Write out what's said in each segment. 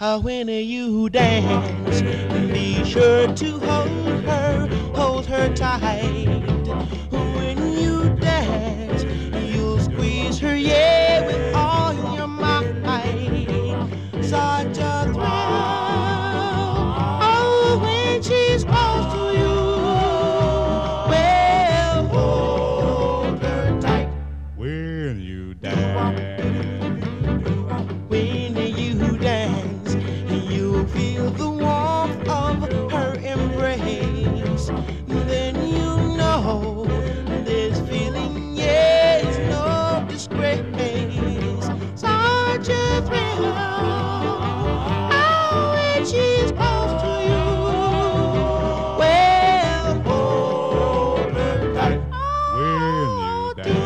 When you dance, be sure to hold her tight. When you dance, you'll squeeze her, yeah, with all your might. Such a thrill, oh, when she's close to you. Well, hold her tight when you dance. When you dance, you'll feel the warmth of her embrace. Then you know this feeling, yeah, is no disgrace. Such a thrill, oh, when she's close to you. Well, hold her tight When you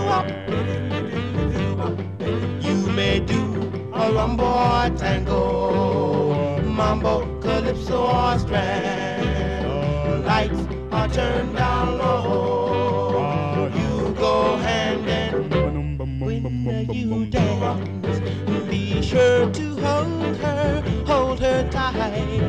dance. You may do a rumbo or tango, mambo, calypso or strand. Lights are turned down low. You go hand in when you dance. Be sure to hold her tight.